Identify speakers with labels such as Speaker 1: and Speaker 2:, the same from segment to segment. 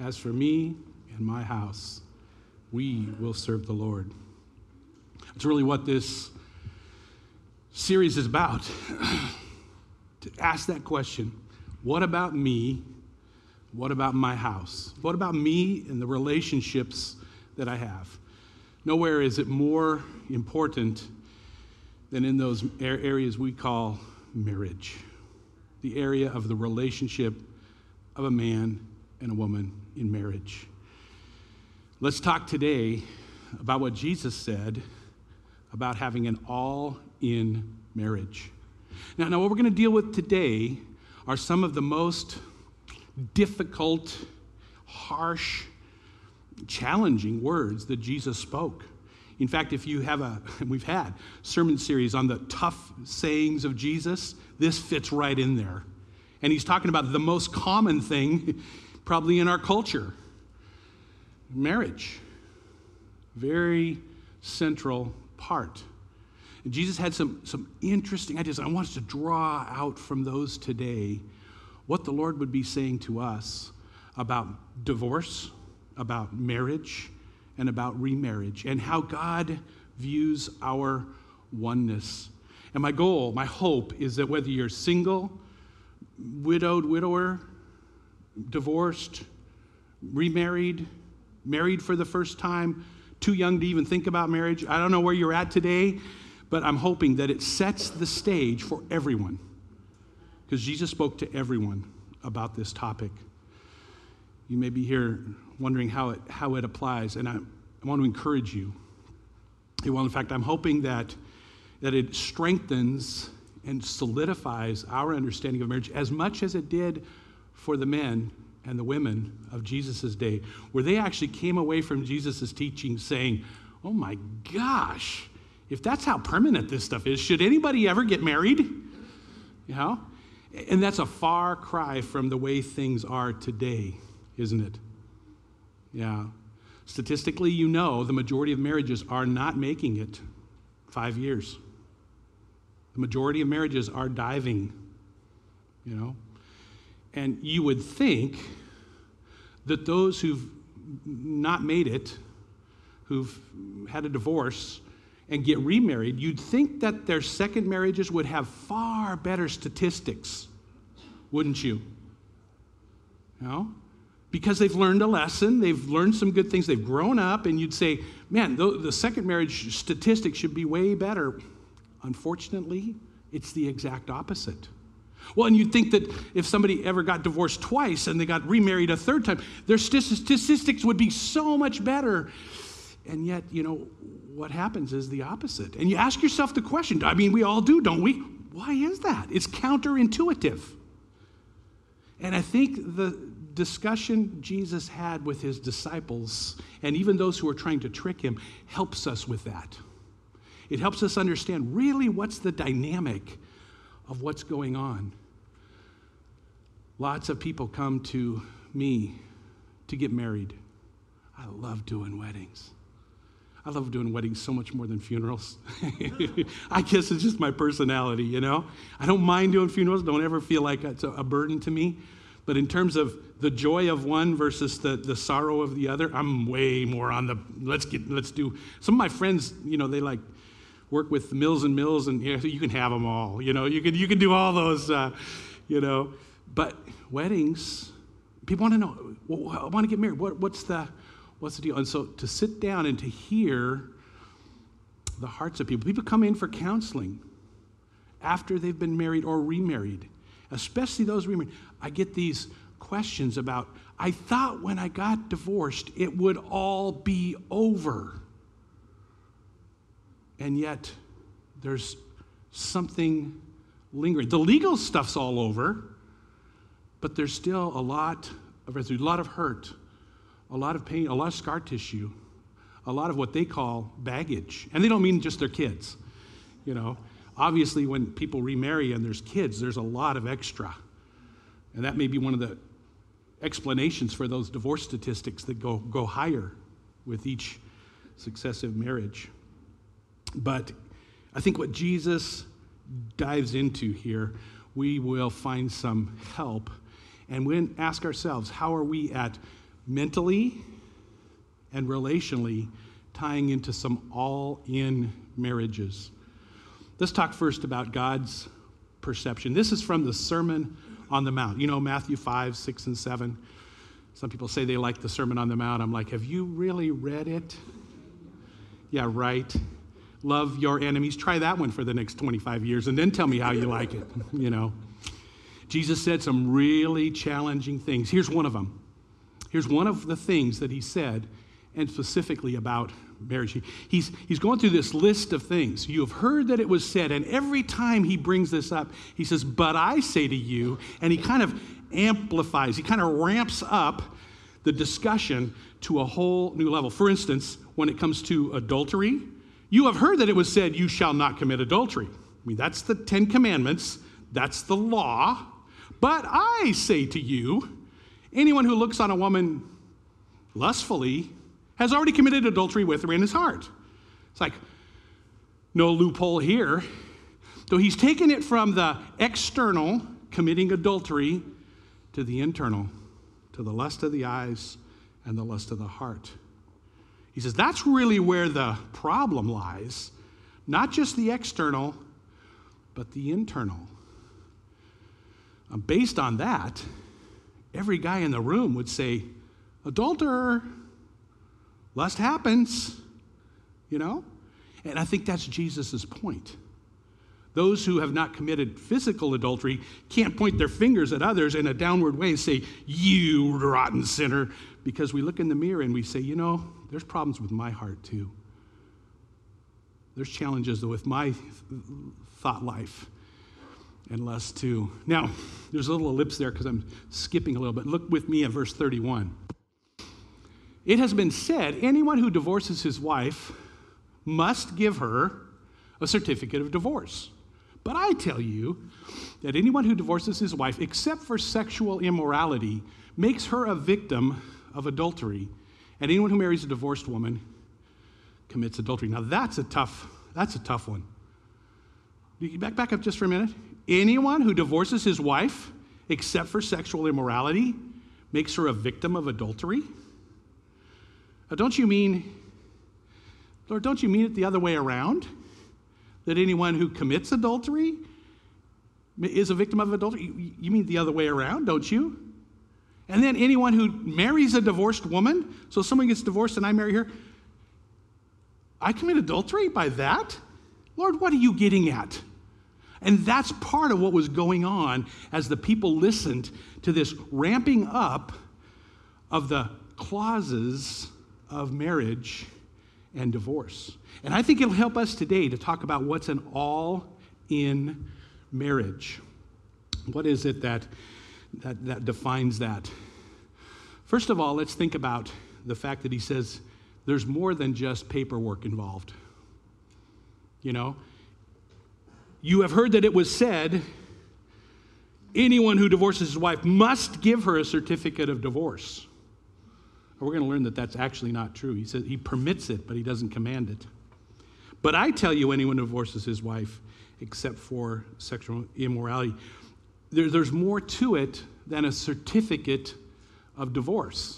Speaker 1: As for me and my house, we will serve the Lord. It's really what this series is about. To ask that question, what about me? What about my house? What about me and the relationships that I have? Nowhere is it more important than in those areas we call marriage, the area of the relationship of a man and a woman in marriage. Let's talk today about what Jesus said about having an all-in marriage. Now, what we're going to deal with today are some of the most difficult, harsh, challenging words that Jesus spoke. In fact, if you have we've had sermon series on the tough sayings of Jesus, this fits right in there. And he's talking about the most common thing probably in our culture, marriage. Very central part. And Jesus had some interesting ideas. I want us to draw out from those today what the Lord would be saying to us about divorce, about marriage, and about remarriage, and how God views our oneness. And my goal, my hope, is that whether you're single, widowed, widower, divorced, remarried, married for the first time, too young to even think about marriage, I don't know where you're at today, but I'm hoping that it sets the stage for everyone. Because Jesus spoke to everyone about this topic. You may be here wondering how it applies, and I want to encourage you. Well, in fact, I'm hoping that it strengthens and solidifies our understanding of marriage as much as it did for the men and the women of Jesus' day, where they actually came away from Jesus' teaching saying, oh my gosh, if that's how permanent this stuff is, should anybody ever get married? You know? And that's a far cry from the way things are today, isn't it? Yeah. Statistically, the majority of marriages are not making it 5 years. The majority of marriages are diving, And you would think that those who've not made it, who've had a divorce and get remarried, you'd think that their second marriages would have far better statistics, wouldn't you? Because they've learned a lesson, they've learned some good things, they've grown up, and you'd say, man, the second marriage statistics should be way better. Unfortunately, it's the exact opposite. Well, and you'd think that if somebody ever got divorced twice and they got remarried a third time, their statistics would be so much better. And yet, what happens is the opposite. And you ask yourself the question, we all do, don't we? Why is that? It's counterintuitive. And I think the discussion Jesus had with his disciples, and even those who are trying to trick him, helps us with that. It helps us understand really what's the dynamic of what's going on. Lots of people come to me to get married. I love doing weddings. I love doing weddings so much more than funerals. I guess it's just my personality, I don't mind doing funerals. Don't ever feel like it's a burden to me. But in terms of the joy of one versus the sorrow of the other, I'm way more on the let's do. Some of my friends, they like work with Mills and Mills, and you can have them all. You can do all those. But weddings, people want to know. Well, I want to get married. What's the deal? And so to sit down and to hear the hearts of people come in for counseling after they've been married or remarried, especially those remarried. I get these questions about, I thought when I got divorced it would all be over. And yet there's something lingering. The legal stuff's all over, but there's still a lot of hurt, a lot of pain, a lot of scar tissue, a lot of what they call baggage. And they don't mean just their kids. Obviously when people remarry and there's kids, there's a lot of extra. And that may be one of the explanations for those divorce statistics that go higher with each successive marriage. But I think what Jesus dives into here, we will find some help. And we ask ourselves, how are we at mentally and relationally tying into some all-in marriages. Let's talk first about God's perception. This is from the Sermon on the Mount. You know, Matthew 5, 6, and 7. Some people say they like the Sermon on the Mount. I'm like, have you really read it? Yeah, right. Love your enemies. Try that one for the next 25 years and then tell me how you like it, you know. Jesus said some really challenging things. Here's one of them. Here's one of the things that he said, and specifically about marriage. He's going through this list of things. You have heard that it was said, and every time he brings this up, he says, but I say to you, and he kind of amplifies, he kind of ramps up the discussion to a whole new level. For instance, when it comes to adultery, you have heard that it was said, you shall not commit adultery. I mean, that's the 10 Commandments. That's the law. But I say to you, anyone who looks on a woman lustfully has already committed adultery with her in his heart. It's like, no loophole here. So he's taken it from the external, committing adultery, to the internal, to the lust of the eyes and the lust of the heart. He says that's really where the problem lies. Not just the external, but the internal. Based on that, every guy in the room would say, adulterer, lust happens, you know? And I think that's Jesus' point. Those who have not committed physical adultery can't point their fingers at others in a downward way and say, you rotten sinner, because we look in the mirror and we say, you know, there's problems with my heart too. There's challenges with my thought life and lust too. Now, there's a little ellipse there because I'm skipping a little bit. Look with me at verse 31. It has been said, anyone who divorces his wife must give her a certificate of divorce. But I tell you that anyone who divorces his wife, except for sexual immorality, makes her a victim of adultery. And anyone who marries a divorced woman commits adultery. Now that's a tough one. Back up just for a minute. Anyone who divorces his wife, except for sexual immorality, makes her a victim of adultery? Don't you mean, Lord, don't you mean it the other way around? That anyone who commits adultery is a victim of adultery? You mean the other way around, don't you? And then anyone who marries a divorced woman, so someone gets divorced and I marry her, I commit adultery by that? Lord, what are you getting at? And that's part of what was going on as the people listened to this ramping up of the clauses of marriage and divorce. And I think it'll help us today to talk about what's an all-in marriage. What is it that defines that? First of all, let's think about the fact that he says there's more than just paperwork involved. You know, you have heard that it was said, anyone who divorces his wife must give her a certificate of divorce. We're going to learn that that's actually not true. He says he permits it, but he doesn't command it. But I tell you, anyone who divorces his wife, except for sexual immorality, there's more to it than a certificate of divorce.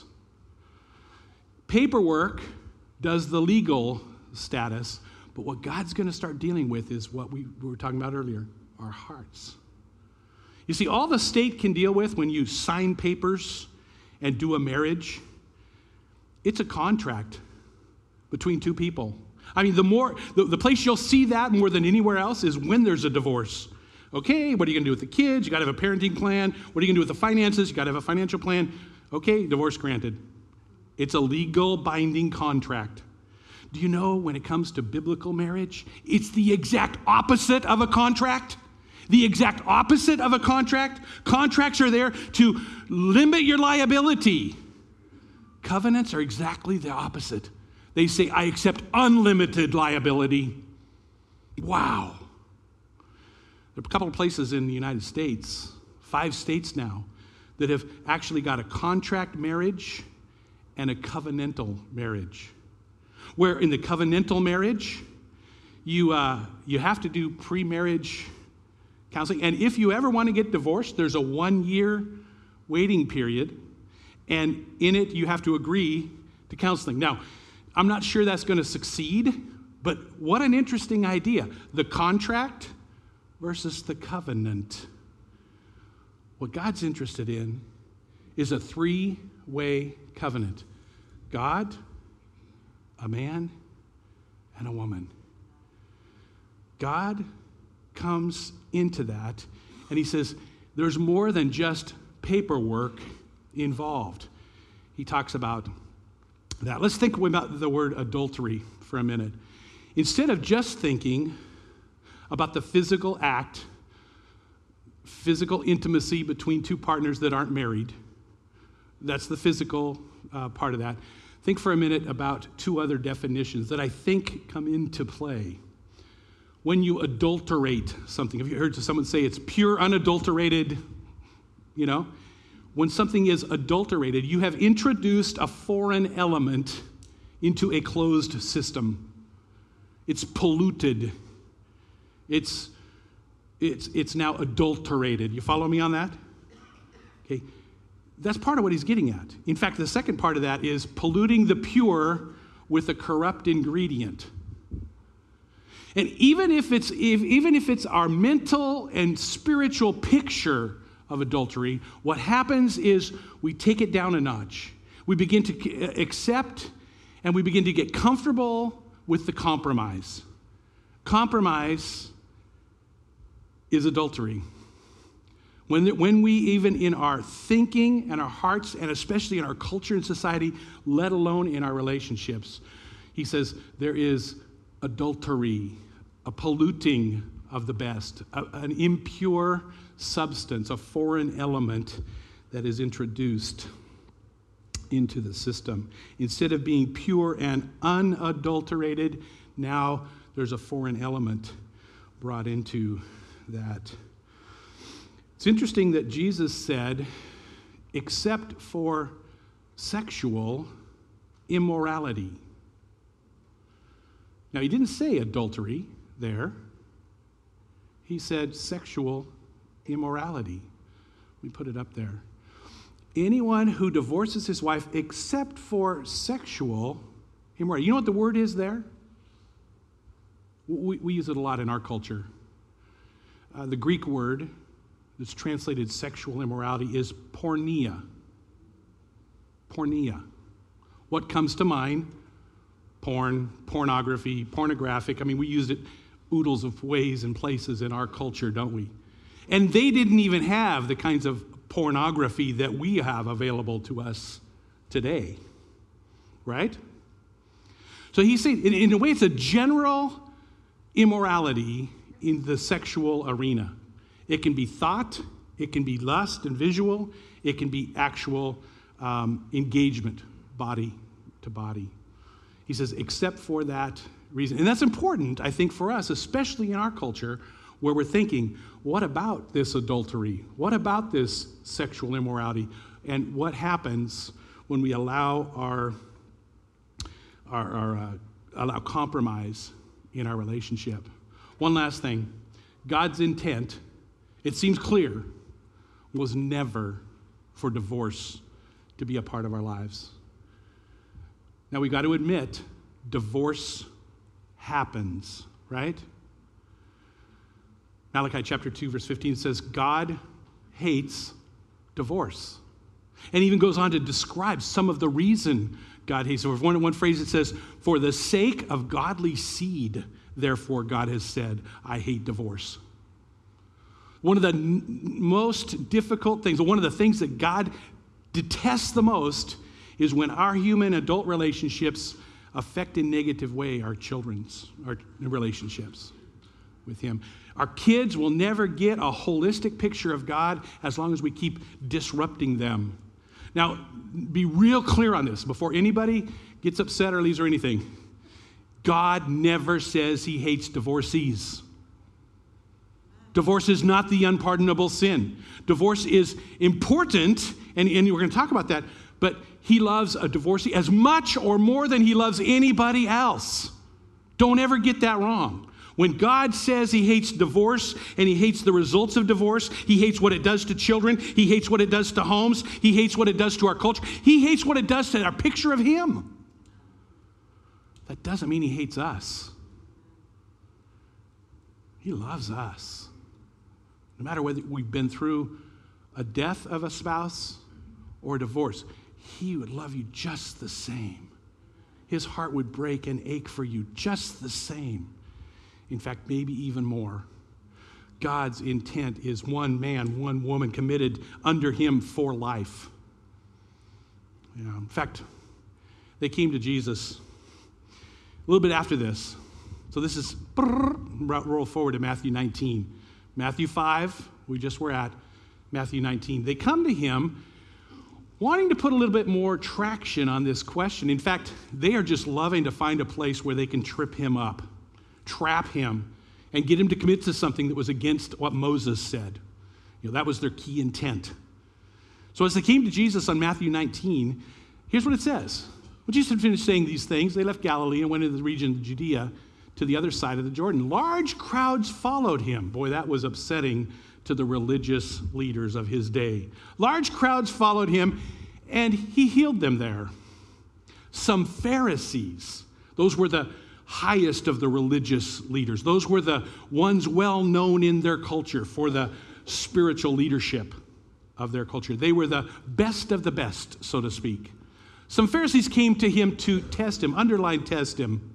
Speaker 1: Paperwork does the legal status, but what God's going to start dealing with is what we were talking about earlier, our hearts. You see, all the state can deal with when you sign papers and do a marriage, it's a contract between two people. I mean, the place you'll see that more than anywhere else is when there's a divorce. Okay, what are you going to do with the kids? You got to have a parenting plan. What are you going to do with the finances? You got to have a financial plan. Okay, divorce granted. It's a legal binding contract. Do you know when it comes to biblical marriage, it's the exact opposite of a contract? The exact opposite of a contract. Contracts are there to limit your liability. Covenants are exactly the opposite. They say, I accept unlimited liability. Wow. There are a couple of places in the United States, 5 states now, that have actually got a contract marriage and a covenantal marriage. Where in the covenantal marriage, you have to do pre-marriage counseling. And if you ever want to get divorced, there's a 1-year waiting period. And in it, you have to agree to counseling. Now, I'm not sure that's going to succeed, but what an interesting idea. The contract versus the covenant. What God's interested in is a three-way covenant. God, a man, and a woman. God comes into that, and he says, there's more than just paperwork involved. He talks about that. Let's think about the word adultery for a minute. Instead of just thinking about the physical act, physical intimacy between two partners that aren't married, that's the physical part of that. Think for a minute about two other definitions that I think come into play. When you adulterate something, have you heard someone say it's pure, unadulterated, When something is adulterated, you have introduced a foreign element into a closed system. It's polluted. It's now adulterated. You follow me on that? Okay. That's part of what he's getting at. In fact, the second part of that is polluting the pure with a corrupt ingredient. And even if it's our mental and spiritual picture of adultery, what happens is we take it down a notch. We begin to accept and we begin to get comfortable with the compromise. Compromise is adultery. When we, even in our thinking and our hearts, and especially in our culture and society, let alone in our relationships, he says there is adultery, a polluting of the best, an impure substance, a foreign element that is introduced into the system. Instead of being pure and unadulterated, now there's a foreign element brought into that. It's interesting that Jesus said, except for sexual immorality. Now, he didn't say adultery there. He said sexual immorality. We put it up there. Anyone who divorces his wife except for sexual immorality. You know what the word is there? We use it a lot in our culture. The Greek word that's translated sexual immorality is porneia. Porneia. What comes to mind? Porn, pornography, pornographic. I mean, we use it oodles of ways and places in our culture, don't we? And they didn't even have the kinds of pornography that we have available to us today, right? So he's saying, in a way, it's a general immorality in the sexual arena. It can be thought, it can be lust and visual, it can be actual engagement, body to body. He says, except for that reason. And that's important, I think, for us, especially in our culture, where we're thinking, what about this adultery? What about this sexual immorality? And what happens when we allow allow compromise in our relationship? One last thing. God's intent, it seems clear, was never for divorce to be a part of our lives. Now, we got to admit, divorce happens, right? Malachi chapter 2, verse 15 says, God hates divorce. And even goes on to describe some of the reason God hates divorce. One phrase it says, for the sake of godly seed, therefore God has said, I hate divorce. One of the most difficult things, or one of the things that God detests the most, is when our human adult relationships affect in a negative way our relationships with him. Our kids will never get a holistic picture of God as long as we keep disrupting them. Now, be real clear on this before anybody gets upset or leaves or anything. God never says he hates divorcees. Divorce is not the unpardonable sin. Divorce is important, and we're going to talk about that, but he loves a divorcee as much or more than he loves anybody else. Don't ever get that wrong. When God says he hates divorce and he hates the results of divorce, he hates what it does to children, he hates what it does to homes, he hates what it does to our culture, he hates what it does to our picture of him. That doesn't mean he hates us. He loves us. No matter whether we've been through a death of a spouse or a divorce, he would love you just the same. His heart would break and ache for you just the same. In fact, maybe even more. God's intent is one man, one woman committed under him for life. In fact, they came to Jesus a little bit after this. So this is, roll forward to Matthew 19. Matthew 5, we just were at Matthew 19. They come to him wanting to put a little bit more traction on this question. In fact, they are just loving to find a place where they can trip him up, trap him, and get him to commit to something that was against what Moses said. That was their key intent. So as they came to Jesus on Matthew 19, here's what it says. When Jesus had finished saying these things, they left Galilee and went into the region of Judea to the other side of the Jordan. Large crowds followed him. Boy, that was upsetting to the religious leaders of his day. Large crowds followed him, and he healed them there. Some Pharisees, those were the highest of the religious leaders. Those were the ones well known in their culture for the spiritual leadership of their culture. They were the best of the best, so to speak. Some Pharisees came to him to test him, underline test him,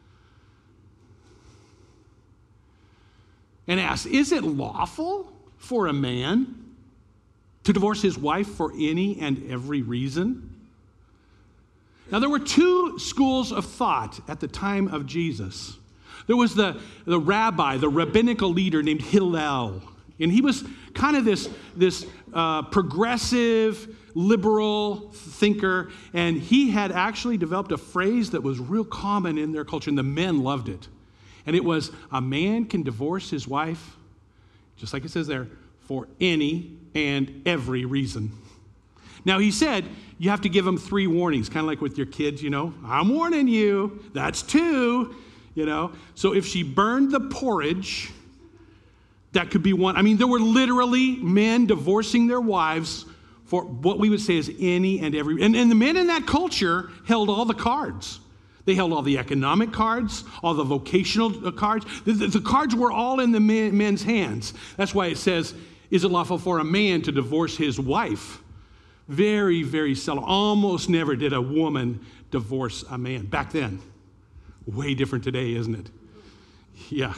Speaker 1: and asked, is it lawful for a man to divorce his wife for any and every reason? Now, there were two schools of thought at the time of Jesus. There was the rabbi, the rabbinical leader named Hillel. And he was kind of this progressive, liberal thinker. And he had actually developed a phrase that was real common in their culture, and the men loved it. And it was, a man can divorce his wife, just like it says there, for any and every reason. Now, he said, you have to give them 3 warnings, kind of like with your kids, I'm warning you, that's 2, So if she burned the porridge, that could be 1. I mean, there were literally men divorcing their wives for what we would say is any and every. And the men in that culture held all the cards. They held all the economic cards, all the vocational cards. The cards were all in the men's hands. That's why it says, is it lawful for a man to divorce his wife? Very, very seldom. Almost never did a woman divorce a man. Back then. Way different today, isn't it? Yeah.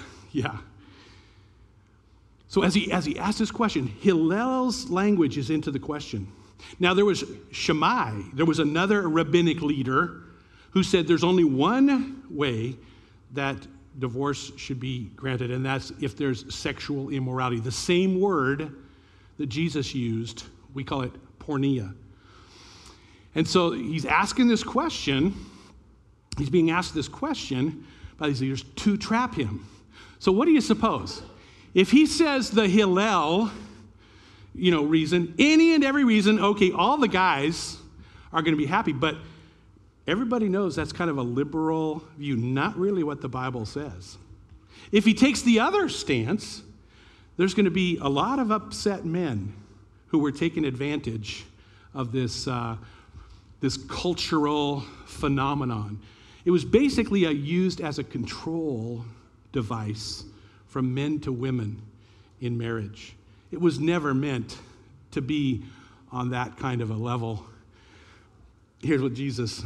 Speaker 1: So as he asked this question, Hillel's language is into the question. Now there was Shammai. There was another rabbinic leader who said there's only one way that divorce should be granted, and that's if there's sexual immorality. The same word that Jesus used, we call it porneia. And so he's asking this question. He's being asked this question by these leaders to trap him. So what do you suppose? If he says the Hillel, reason, any and every reason, okay, all the guys are going to be happy, but everybody knows that's kind of a liberal view, not really what the Bible says. If he takes the other stance, there's going to be a lot of upset men who were taking advantage of this cultural phenomenon. It was basically used as a control device from men to women in marriage. It was never meant to be on that kind of a level. Here's what Jesus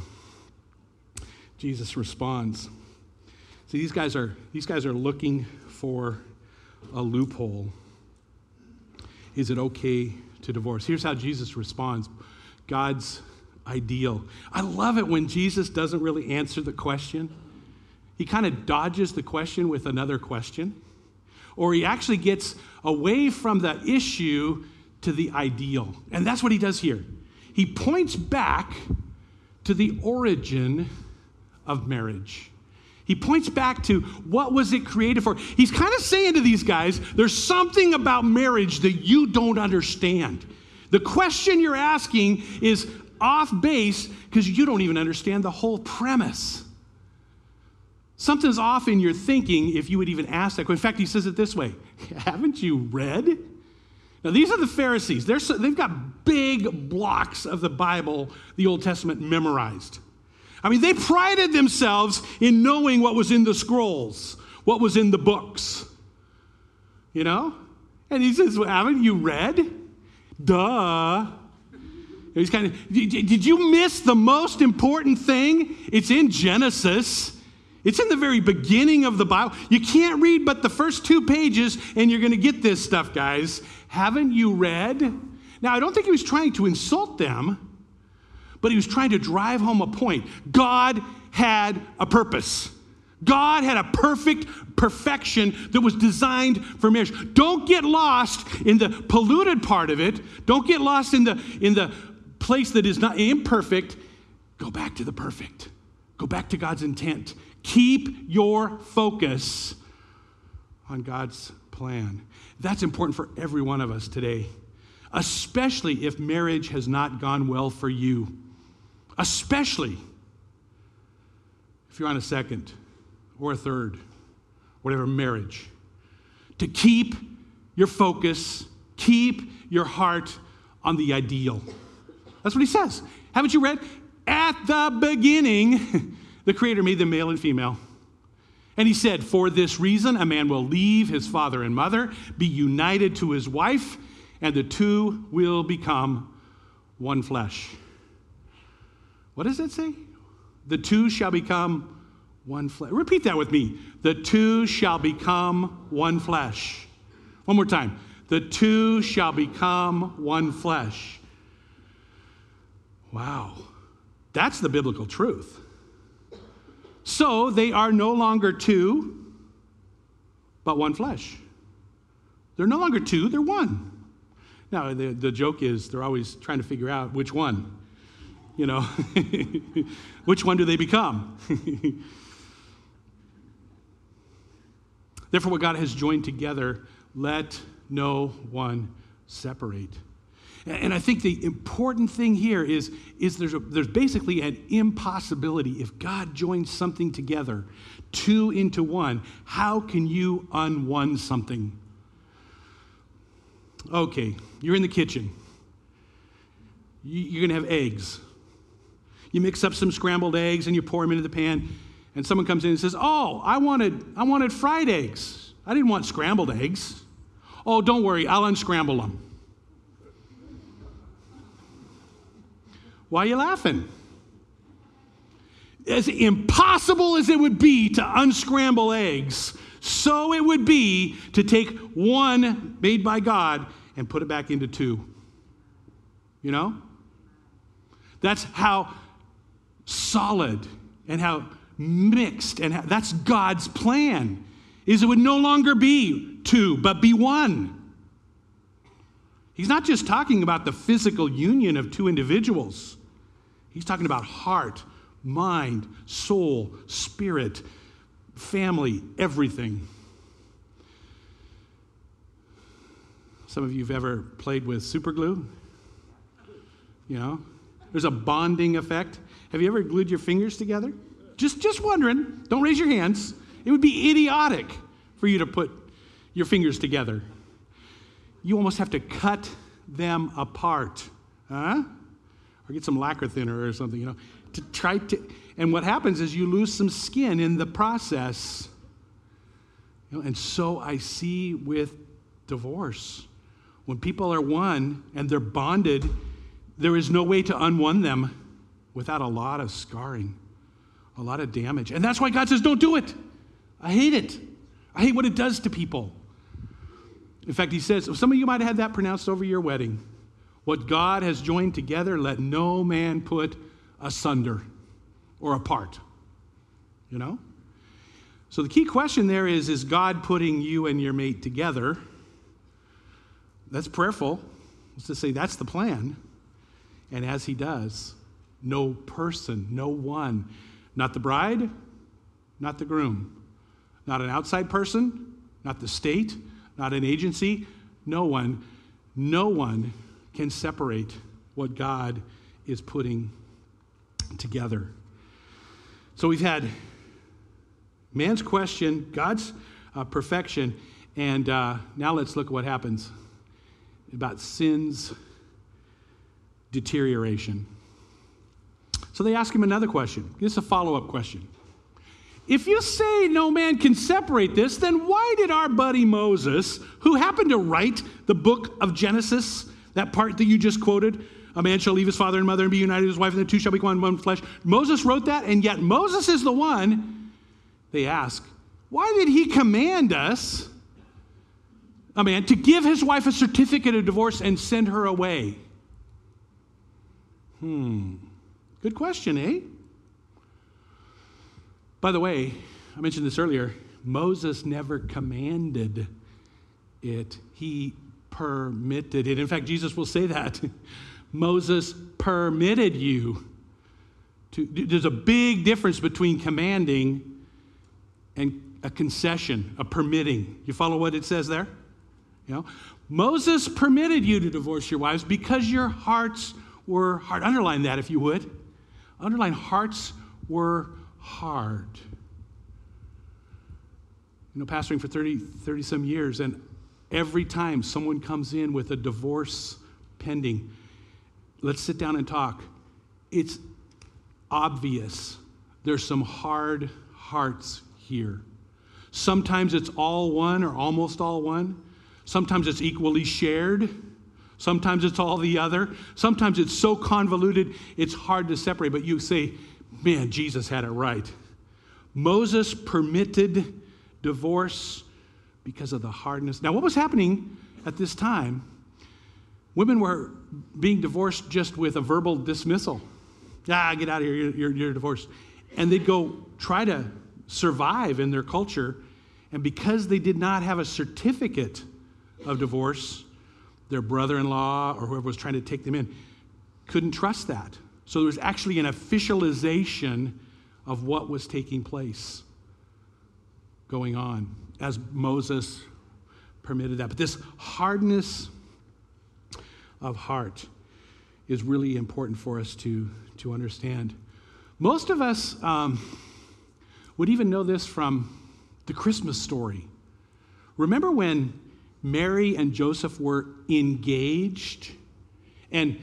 Speaker 1: responds. See, these guys are looking for a loophole. Is it okay to divorce? Here's how Jesus responds. God's ideal. I love it when Jesus doesn't really answer the question. He kind of dodges the question with another question. Or he actually gets away from the issue to the ideal. And that's what he does here. He points back to the origin of marriage. He points back to what was it created for. He's kind of saying to these guys, there's something about marriage that you don't understand. The question you're asking is off base because you don't even understand the whole premise. Something's off in your thinking if you would even ask that question. In fact, he says it this way, haven't you read? Now, these are the Pharisees. They've got big blocks of the Bible, the Old Testament, memorized. I mean, they prided themselves in knowing what was in the scrolls, what was in the books. You know? And he says, well, haven't you read? Duh. He's kind of, did you miss the most important thing? It's in Genesis. It's in the very beginning of the Bible. You can't read but the first 2 pages and you're going to get this stuff, guys. Haven't you read? Now, I don't think he was trying to insult them, but he was trying to drive home a point. God had a purpose. God had a perfection that was designed for marriage. Don't get lost in the polluted part of it. Don't get lost in the place that is not imperfect. Go back to the perfect. Go back to God's intent. Keep your focus on God's plan. That's important for every one of us today, especially if marriage has not gone well for you, especially if you're on a second or a third, whatever marriage. To keep your focus, keep your heart on the ideal. That's what he says. Haven't you read? At the beginning, the Creator made them male and female. And he said, for this reason, a man will leave his father and mother, be united to his wife, and the two will become one flesh. What does that say? The two shall become one flesh. Repeat that with me. The two shall become one flesh. One more time. The two shall become one flesh. Wow. That's the biblical truth. So they are no longer two, but one flesh. They're no longer two, they're one. Now, the joke is they're always trying to figure out which one. You know, which one do they become? Therefore, what God has joined together, let no one separate. And I think the important thing here is there's basically an impossibility. If God joins something together, two into one, how can you unone something? Okay, you're in the kitchen. You're going to have eggs. You mix up some scrambled eggs and you pour them into the pan, and someone comes in and says, oh, I wanted fried eggs. I didn't want scrambled eggs. Oh, don't worry, I'll unscramble them. Why are you laughing? As impossible as it would be to unscramble eggs, so it would be to take one made by God and put it back into two. You know? That's how solid and how mixed, and that's God's plan, is it would no longer be two, but be one. He's not just talking about the physical union of two individuals. He's talking about heart, mind, soul, spirit, family, everything. Some of you have ever played with super glue? You know, there's a bonding effect. Have you ever glued your fingers together? Just wondering. Don't raise your hands. It would be idiotic for you to put your fingers together. You almost have to cut them apart. Huh? Or get some lacquer thinner or something, you know, to try to, and what happens is you lose some skin in the process. You know, and so I see with divorce. When people are one and they're bonded, there is no way to unone them without a lot of scarring, a lot of damage. And that's why God says, don't do it. I hate it. I hate what it does to people. In fact, he says, some of you might have had that pronounced over your wedding. What God has joined together, let no man put asunder or apart. You know? So the key question there is God putting you and your mate together? That's prayerful. Let's just say that's the plan. And as he does, no person, no one, not the bride, not the groom, not an outside person, not the state, not an agency, no one can separate what God is putting together. So we've had Man's question, God's perfection. And now let's look at what happens about sin's deterioration. So they ask him another question. This is a follow-up question. If you say no man can separate this, then why did our buddy Moses, who happened to write the book of Genesis, that part that you just quoted, a man shall leave his father and mother and be united to his wife, and the two shall become one flesh. Moses wrote that, and yet Moses is the one, they ask, why did he command us, a man, to give his wife a certificate of divorce and send her away? Good question, eh? By the way, I mentioned this earlier, Moses never commanded it. He permitted it. In fact, Jesus will say that. Moses permitted you to. There's a big difference between commanding and a concession, a permitting. You follow what it says there? You know, Moses permitted you to divorce your wives because your hearts were hard. Underline that if you would. Underline, hearts were hard. You know, pastoring for 30 some years, and every time someone comes in with a divorce pending, let's sit down and talk. It's obvious there's some hard hearts here. Sometimes it's all one or almost all one. Sometimes it's equally shared. Sometimes it's all the other. Sometimes it's so convoluted, it's hard to separate. But you say, man, Jesus had it right. Moses permitted divorce because of the hardness. Now, what was happening at this time? Women were being divorced just with a verbal dismissal. Get out of here, you're divorced. And they'd go try to survive in their culture. And because they did not have a certificate of divorce, their brother-in-law or whoever was trying to take them in couldn't trust that. So there was actually an officialization of what was taking place going on as Moses permitted that. But this hardness of heart is really important for us to understand. Most of us would even know this from the Christmas story. Remember when Mary and Joseph were engaged, and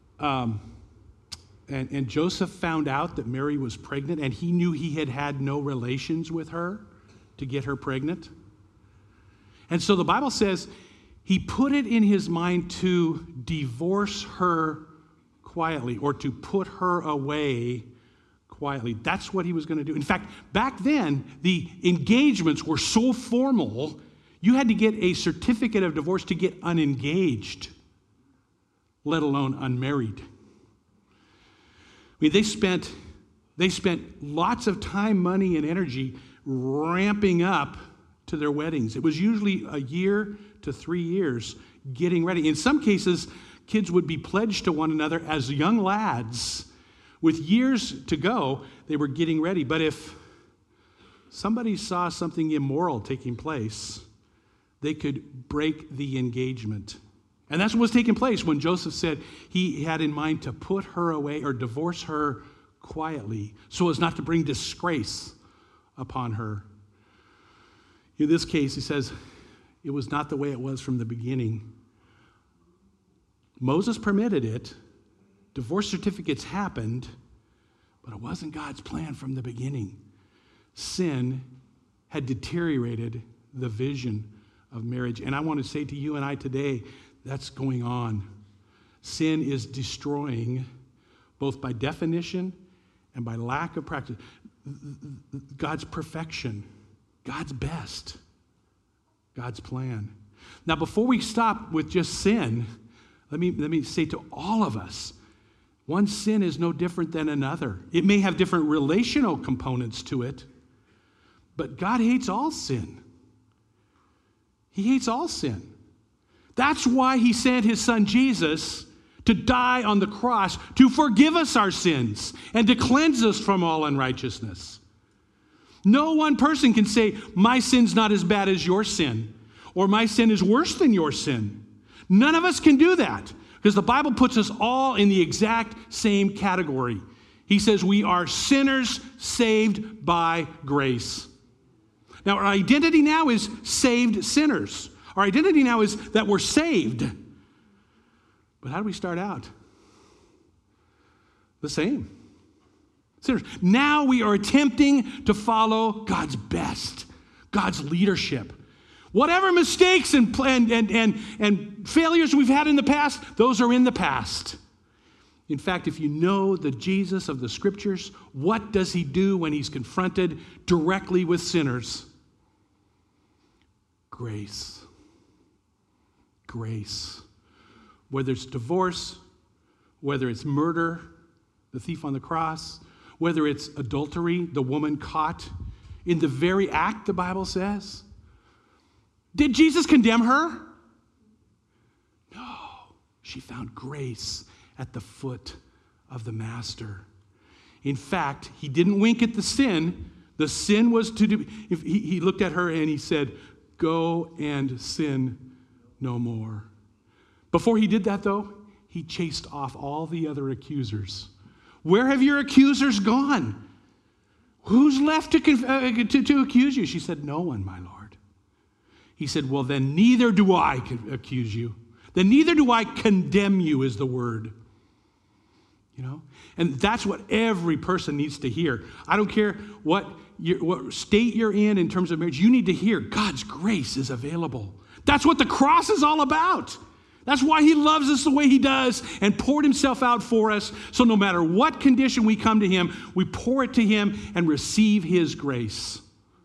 Speaker 1: Joseph found out that Mary was pregnant, and he knew he had had no relations with her to get her pregnant. And so the Bible says he put it in his mind to divorce her quietly, or to put her away quietly. That's what he was going to do. In fact, back then, the engagements were so formal, you had to get a certificate of divorce to get unengaged, let alone unmarried. I mean, they spent lots of time, money, and energy ramping up to their weddings. It was usually a year to 3 years getting ready. In some cases, kids would be pledged to one another as young lads. With years to go, they were getting ready. But if somebody saw something immoral taking place, they could break the engagement. And that's what was taking place when Joseph said he had in mind to put her away or divorce her quietly so as not to bring disgrace upon her. In this case, he says, it was not the way it was from the beginning. Moses permitted it. Divorce certificates happened, but it wasn't God's plan from the beginning. Sin had deteriorated the vision of marriage. And I want to say to you and I today, that's going on. Sin is destroying, both by definition and by lack of practice, God's perfection, God's best, God's plan. Now, before we stop with just sin, let me say to all of us, one sin is no different than another. It may have different relational components to it, but God hates all sin. He hates all sin. That's why he sent his son Jesus to die on the cross to forgive us our sins and to cleanse us from all unrighteousness. No one person can say, my sin's not as bad as your sin, or my sin is worse than your sin. None of us can do that, because the Bible puts us all in the exact same category. He says we are sinners saved by grace. Now, our identity now is saved sinners. Our identity now is that we're saved. But how do we start out? The same. Sinners. Now we are attempting to follow God's best, God's leadership. Whatever mistakes and failures we've had in the past, those are in the past. In fact, if you know the Jesus of the Scriptures, what does he do when he's confronted directly with sinners? Grace. Grace. Whether it's divorce, whether it's murder, the thief on the cross, whether it's adultery, the woman caught in the very act, the Bible says. Did Jesus condemn her? No. She found grace at the foot of the Master. In fact, he didn't wink at the sin. The sin was to do. He looked at her and he said, "Go and sin no more." Before he did that, though, he chased off all the other accusers. Where have your accusers gone? Who's left to accuse you? She said, "No one, my Lord." He said, "Well, then neither do I accuse you. Then neither do I condemn you," is the word. You know? And that's what every person needs to hear. I don't care what state you're in terms of marriage. You need to hear God's grace is available. That's what the cross is all about. That's why he loves us the way he does and poured himself out for us. So no matter what condition we come to him, we pour it to him and receive his grace.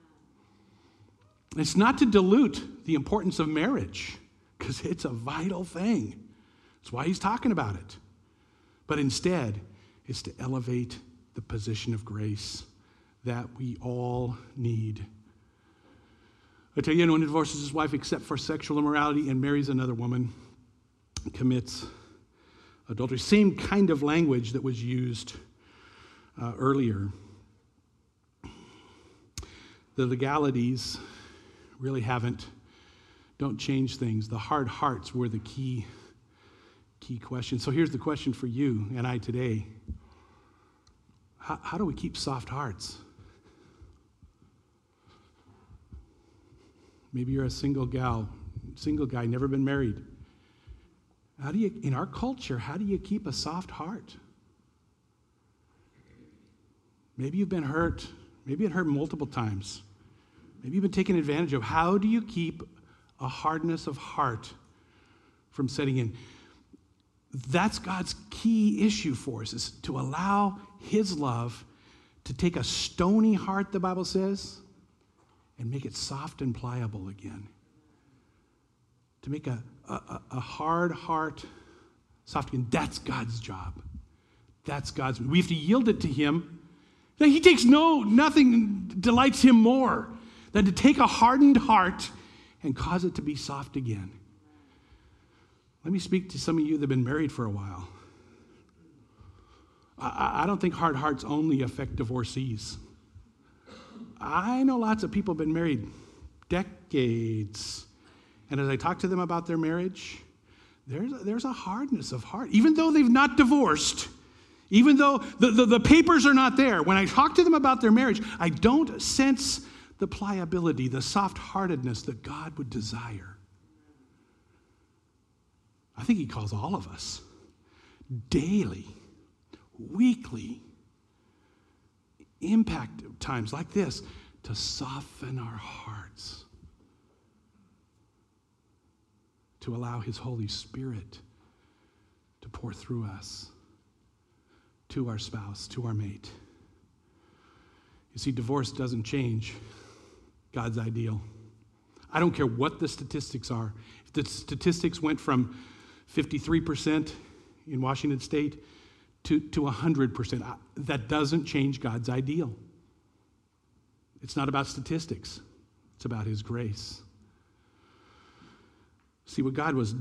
Speaker 1: It's not to dilute the importance of marriage, because it's a vital thing. That's why he's talking about it. But instead, it's to elevate the position of grace that we all need. I tell you, anyone who divorces his wife except for sexual immorality and marries another woman commits adultery. Same kind of language that was used earlier. The legalities really don't change things. The hard hearts were the key question. So here's the question for you and I today. How do we keep soft hearts? Maybe you're a single guy, never been married. In our culture, how do you keep a soft heart? Maybe you've been hurt. Maybe you've been hurt multiple times. Maybe you've been taken advantage of. How do you keep a hardness of heart from setting in? That's God's key issue for us, is to allow his love to take a stony heart, the Bible says, and make it soft and pliable again. To make a hard heart soft again. That's God's job. We have to yield it to him. He takes nothing delights him more than to take a hardened heart and cause it to be soft again. Let me speak to some of you that have been married for a while. I don't think hard hearts only affect divorcees. I know lots of people have been married decades. And as I talk to them about their marriage, there's a hardness of heart. Even though they've not divorced, even though the papers are not there, when I talk to them about their marriage, I don't sense the pliability, the soft-heartedness that God would desire. I think he calls all of us daily, weekly, impact times like this to soften our hearts, to allow his Holy Spirit to pour through us to our spouse, to our mate. You see, divorce doesn't change God's ideal. I don't care what the statistics are. If the statistics went from 53% in Washington State to 100%, that doesn't change God's ideal. It's not about statistics. It's about his grace. See, what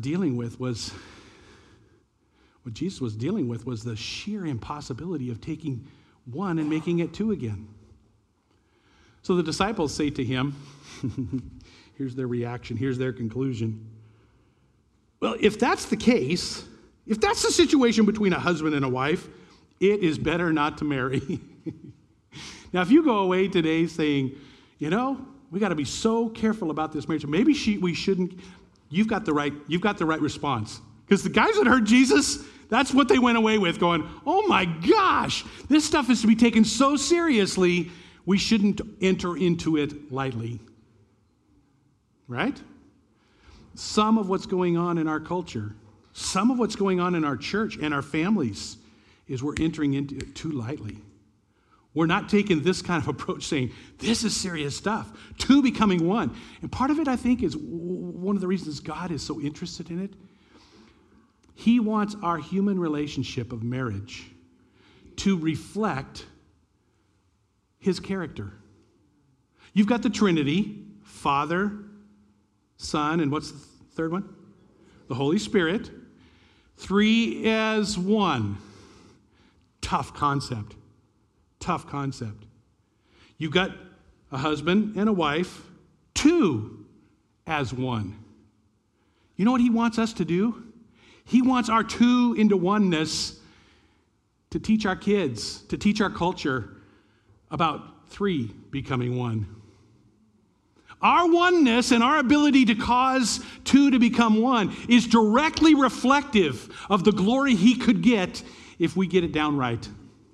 Speaker 1: Jesus was dealing with was the sheer impossibility of taking one and making it two again. So the disciples say to him, here's their reaction, here's their conclusion. Well, if that's the case, if that's the situation between a husband and a wife, it is better not to marry. Now, if you go away today saying, We got to be so careful about this marriage. Maybe we shouldn't. You've got the right response. Because the guys that heard Jesus, that's what they went away with, going, oh my gosh, this stuff is to be taken so seriously, we shouldn't enter into it lightly. Right? Some of what's going on in our culture, some of what's going on in our church and our families is we're entering into it too lightly. We're not taking this kind of approach saying, this is serious stuff, two becoming one. And part of it, I think, is one of the reasons God is so interested in it. He wants our human relationship of marriage to reflect his character. You've got the Trinity, Father, Son, and what's the third one? The Holy Spirit. Three as one. Tough concept. Tough concept. You've got a husband and a wife, two as one. You know what he wants us to do? He wants our two into oneness to teach our kids, to teach our culture about three becoming one. Our oneness and our ability to cause two to become one is directly reflective of the glory he could get if we get it down right.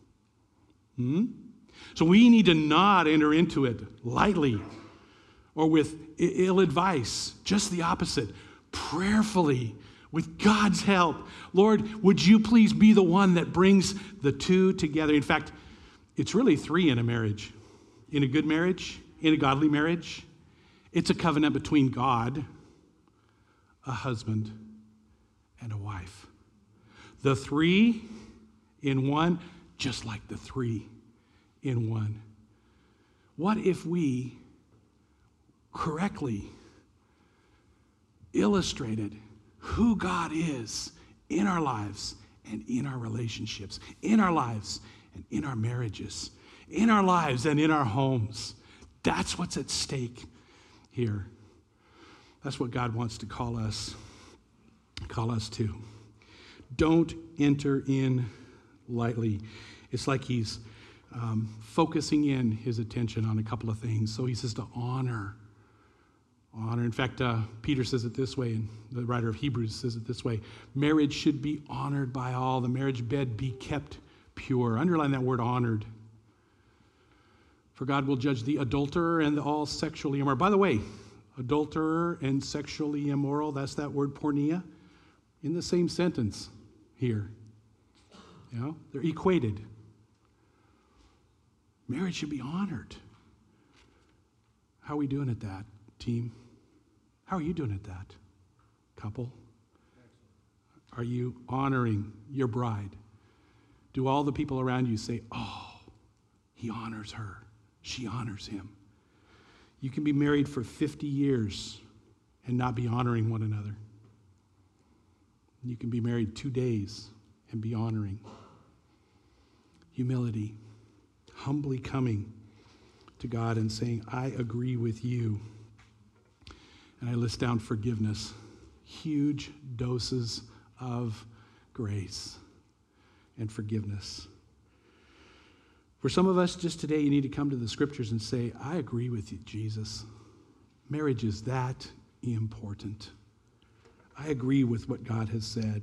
Speaker 1: So we need to not enter into it lightly or with ill advice. Just the opposite. Prayerfully, with God's help. Lord, would you please be the one that brings the two together? In fact, it's really three in a marriage. In a good marriage, in a godly marriage, it's a covenant between God, a husband, and a wife. The three in one, just like the three in one. What if we correctly illustrated who God is in our lives and in our relationships, in our lives and in our marriages, in our lives and in our homes? That's what's at stake here. That's what God wants to call us to. Don't enter in lightly. It's like he's focusing in his attention on a couple of things. So he says to honor. Honor. In fact, Peter says it this way, and the writer of Hebrews says it this way. Marriage should be honored by all. The marriage bed be kept pure. Underline that word honored. For God will judge the adulterer and the all sexually immoral. By the way, adulterer and sexually immoral, that's that word porneia, in the same sentence here. You know, they're equated. Marriage should be honored. How are we doing at that, team? How are you doing at that, couple? Are you honoring your bride? Do all the people around you say, oh, he honors her, she honors him? You can be married for 50 years and not be honoring one another. You can be married 2 days and be honoring. Humility, humbly coming to God and saying, I agree with you. And I list down forgiveness, huge doses of grace and forgiveness. For some of us, just today, you need to come to the scriptures and say, I agree with you, Jesus. Marriage is that important. I agree with what God has said.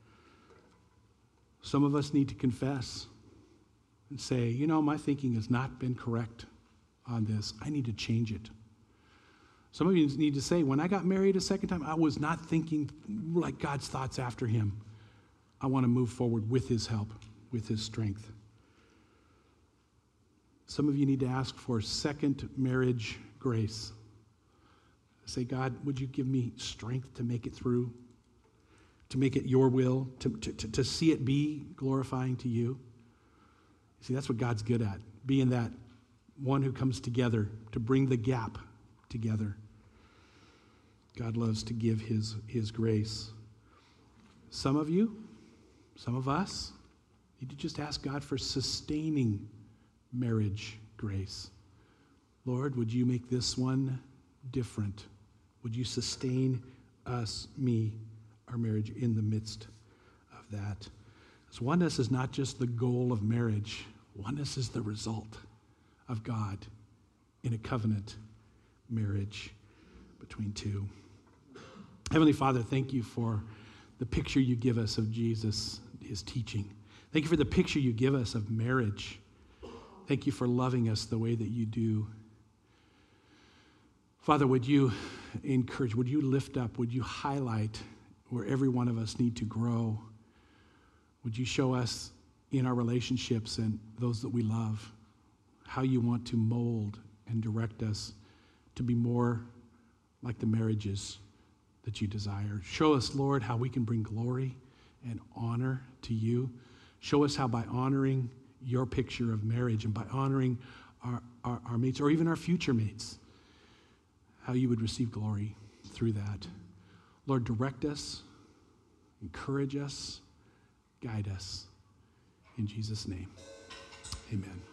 Speaker 1: Some of us need to confess and say, you know, my thinking has not been correct on this. I need to change it. Some of you need to say, when I got married a second time, I was not thinking like God's thoughts after him. I want to move forward with his help, with his strength. Some of you need to ask for second marriage grace. Say, God, would you give me strength to make it through, to make it your will, to see it be glorifying to you? See, that's what God's good at, being that one who comes together to bring the gap together. God loves to give his grace. Some of you, some of us, need to just ask God for sustaining marriage grace. Lord, would you make this one different? Would you sustain us, me, our marriage in the midst of that? Because oneness is not just the goal of marriage. Oneness is the result of God in a covenant marriage between two. Heavenly Father, thank you for the picture you give us of Jesus, his teaching. Thank you for the picture you give us of marriage. Thank you for loving us the way that you do. Father, would you encourage, would you lift up, would you highlight where every one of us need to grow? Would you show us in our relationships and those that we love how you want to mold and direct us to be more like the marriages that you desire. Show us, Lord, how we can bring glory and honor to you. Show us how by honoring your picture of marriage and by honoring our mates or even our future mates, how you would receive glory through that. Lord, direct us, encourage us, guide us. In Jesus' name, amen.